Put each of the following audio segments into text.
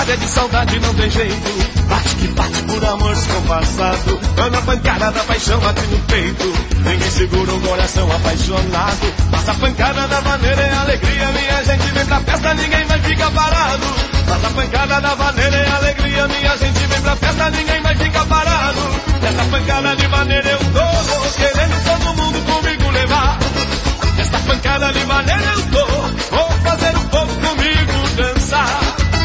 bater de saudade não tem jeito. Bate que bate por amor descompassado. Quando a pancada da paixão bate no peito, ninguém segura um coração apaixonado. Passa a pancada da maneira é alegria, minha gente vem pra festa, ninguém vai ficar parado. Passa a pancada da maneira é alegria, minha gente vem pra festa, ninguém vai ficar parado. Nessa pancada de maneira eu tô querendo todo mundo comigo levar. Nessa pancada de maneira eu tô, vou fazer o povo comigo dançar.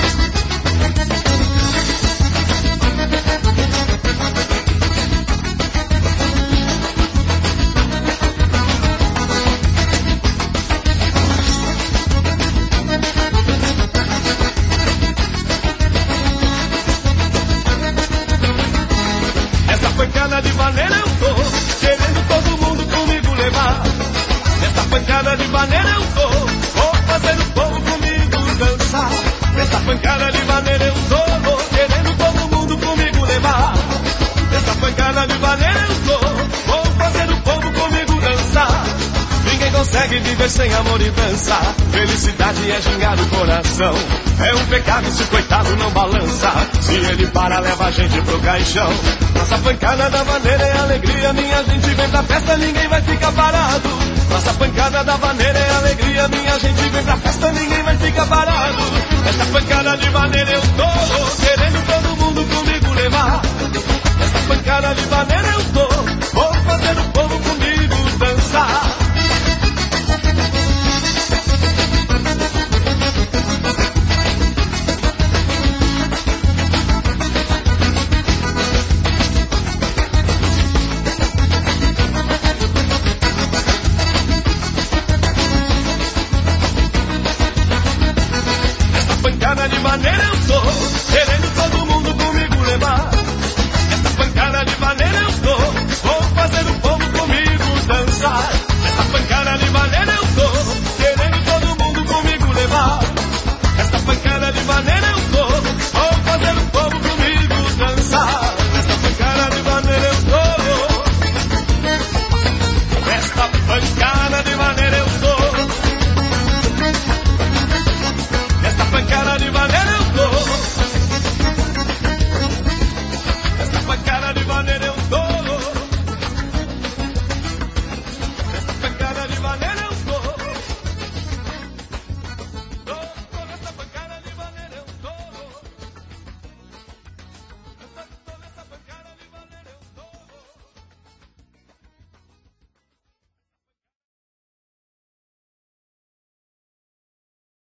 Pancada de maneira eu tô, querendo todo mundo comigo levar. Nessa pancada de maneira eu tô, vou fazer o povo comigo dançar. Nessa pancada de maneira eu tô, querendo todo mundo comigo levar. Nessa pancada de maneira eu tô, vou fazer o povo comigo dançar. Ninguém consegue viver sem amor e dança. Felicidade é gingar o coração. É um pecado se o coitado não balança. Se ele para, leva a gente pro caixão. Nossa pancada da maneira é alegria, minha gente vem pra festa, ninguém vai ficar parado. Nossa pancada da maneira é alegria, minha gente vem pra festa, ninguém vai ficar parado. Essa pancada de maneira eu tô, querendo todo mundo comigo levar. Essa pancada de maneira eu tô, vou fazer o povo comigo dançar. Pancada de maneira eu tô,